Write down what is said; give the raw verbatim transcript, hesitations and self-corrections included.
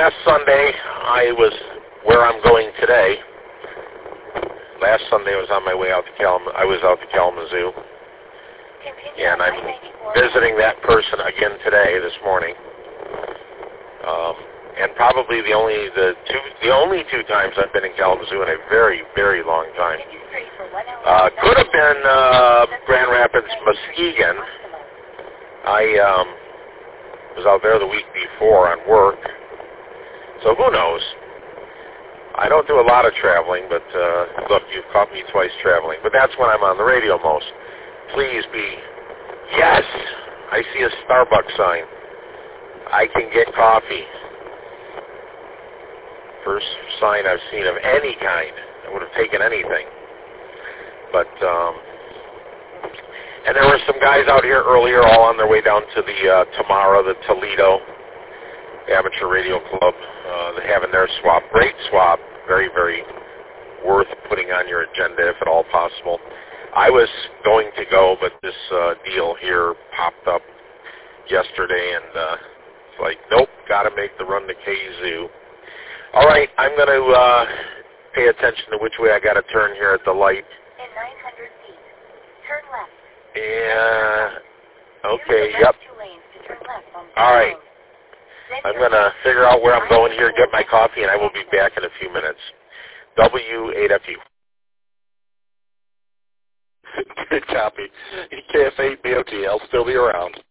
last Sunday, I was where I'm going today. Last Sunday, I was on my way out to Kalam- I was out to Kalamazoo. And I'm visiting that person again today, this morning. Um, and probably the only the two the only two times I've been in Kalamazoo in a very, very long time. Uh, could have been uh, Grand Rapids, Muskegon. I um, was out there the week before on work. So who knows? I don't do a lot of traveling, but uh, look, you've caught me twice traveling. But that's when I'm on the radio most. Please be, yes, I see a Starbucks sign. I can get coffee. First sign I've seen of any kind. I would have taken anything. But, um, and there were some guys out here earlier all on their way down to the uh, Tamara, the Toledo Amateur Radio Club. Uh, they're having their swap. Great swap. Very, very worth putting on your agenda if at all possible. I was going to go, but this uh, deal here popped up yesterday, and uh, it's like, nope, got to make the run to Kazoo. All right, I'm going to uh, pay attention to which way I got to turn here at the light. In nine hundred feet, turn left. Yeah. Okay. Yep. Two lanes to turn left on All right. I'm going to figure out where I'm going here, get my coffee, and I will be back in a few minutes. W eight F U. Good copy. E K F eight B O T. I'll still be around.